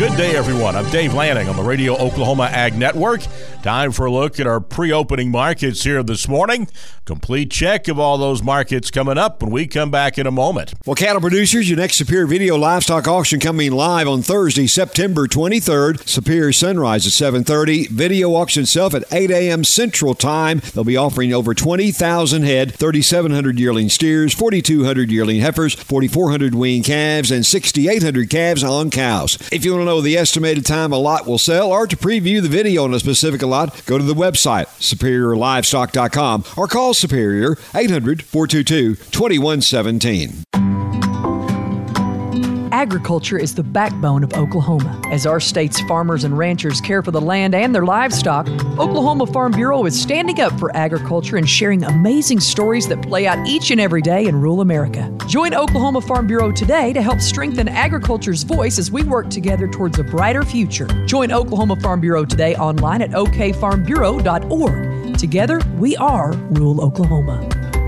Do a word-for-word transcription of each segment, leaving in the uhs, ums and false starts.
Good day, everyone. I'm Dave Lanning on the Radio Oklahoma Ag Network. Time for a look at our pre-opening markets here this morning. Complete check of all those markets coming up when we come back in a moment. Well, cattle producers, your next Superior Video Livestock Auction coming live on Thursday, September twenty-third. Superior Sunrise at seven thirty. Video auction itself at eight a.m. Central Time. They'll be offering over twenty thousand head, thirty-seven hundred yearling steers, forty-two hundred yearling heifers, forty-four hundred wean calves, and sixty-eight hundred calves on cows. If you want to know the estimated time a lot will sell or to preview the video on a specific lot, go to the website, superior livestock dot com, or call Superior eight hundred, four two two, two one one seven. Agriculture is the backbone of Oklahoma. As our state's farmers and ranchers care for the land and their livestock, Oklahoma Farm Bureau is standing up for agriculture and sharing amazing stories that play out each and every day in rural America. Join Oklahoma Farm Bureau today to help strengthen agriculture's voice as we work together towards a brighter future. Join Oklahoma Farm Bureau today online at o k farm bureau dot org. Together, we are rural Oklahoma.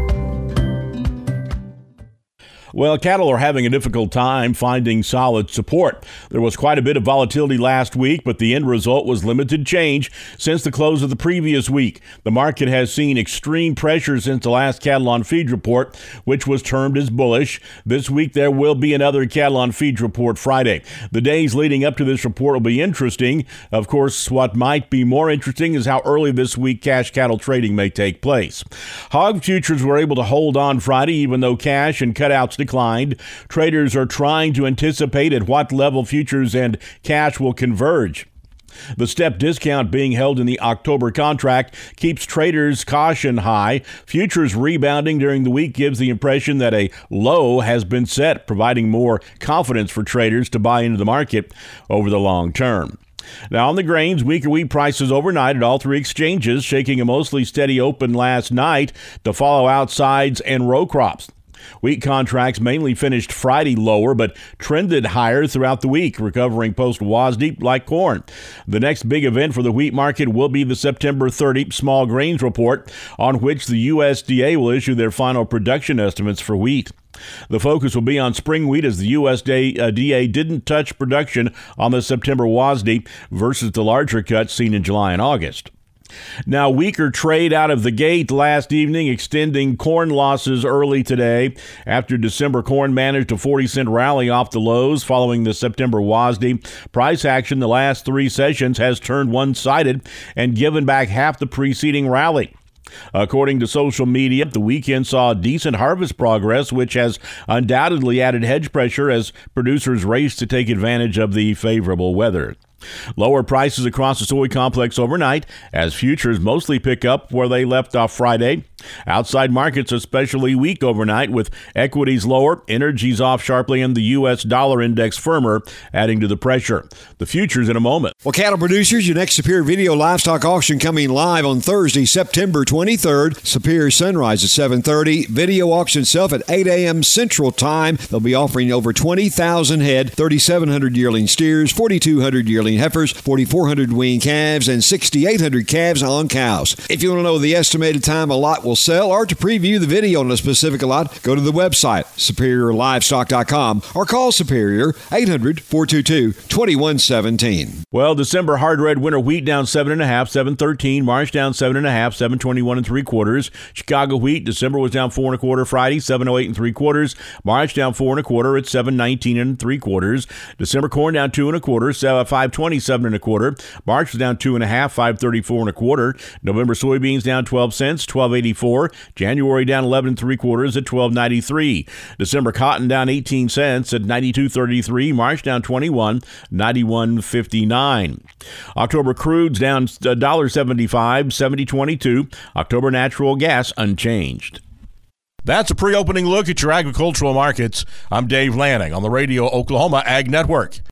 Well, cattle are having a difficult time finding solid support. There was quite a bit of volatility last week, but the end result was limited change since the close of the previous week. The market has seen extreme pressure since the last Cattle on Feed report, which was termed as bullish. This week, there will be another Cattle on Feed report Friday. The days leading up to this report will be interesting. Of course, what might be more interesting is how early this week cash cattle trading may take place. Hog futures were able to hold on Friday, even though cash and cutouts declined. Traders are trying to anticipate at what level futures and cash will converge. The step discount being held in the October contract keeps traders' caution high. Futures rebounding during the week gives the impression that a low has been set, providing more confidence for traders to buy into the market over the long term. Now, on the grains, weaker wheat prices overnight at all three exchanges, shaking a mostly steady open last night to follow outsides and row crops. Wheat contracts mainly finished Friday lower, but trended higher throughout the week, recovering post-WASDE like corn. The next big event for the wheat market will be the September thirtieth small grains report, on which the U S D A will issue their final production estimates for wheat. The focus will be on spring wheat, as the U S D A didn't touch production on the September WASDE versus the larger cuts seen in July and August. Now, weaker trade out of the gate last evening, extending corn losses early today after December corn managed a forty cent rally off the lows following the September WASDE. Price action the last three sessions has turned one-sided and given back half the preceding rally. According to social media, the weekend saw decent harvest progress, which has undoubtedly added hedge pressure as producers race to take advantage of the favorable weather. Lower prices across the soy complex overnight as futures mostly pick up where they left off Friday. Outside markets especially weak overnight, with equities lower, energies off sharply, and the U S dollar index firmer, adding to the pressure. The futures in a moment. Well, cattle producers, your next Superior Video Livestock Auction coming live on Thursday, September twenty-third. Superior Sunrise at seven thirty. Video auction itself at eight a.m. Central Time. They'll be offering over twenty thousand head, thirty-seven hundred yearling steers, forty-two hundred yearling heifers, forty-four hundred wean calves, and sixty-eight hundred calves on cows. If you want to know the estimated time a lot will sell or to preview the video on a specific lot, go to the website, superior livestock dot com, or call Superior eight hundred, four two two, two one one seven. Well, December hard red winter wheat down seven and a half, seven thirteen. March down seven and a half, seven twenty-one and three quarters. Chicago wheat, December was down four and a quarter. Friday, seven oh eight and three quarters. March down four and a quarter at seven nineteen and three quarters. December corn down two and a quarter, five twenty-seven and a quarter. March was down two and a half, five thirty-four and a quarter. November soybeans down twelve cents, twelve eighty-four. January down eleven and three quarters at twelve ninety-three. December cotton down eighteen cents at ninety-two thirty-three. March down twenty-one, ninety-one fifty-nine. October crude's down one seventy-five, seventy twenty-two. October natural gas unchanged. That's a pre-opening look at your agricultural markets. I'm Dave Lanning on the Radio Oklahoma Ag Network.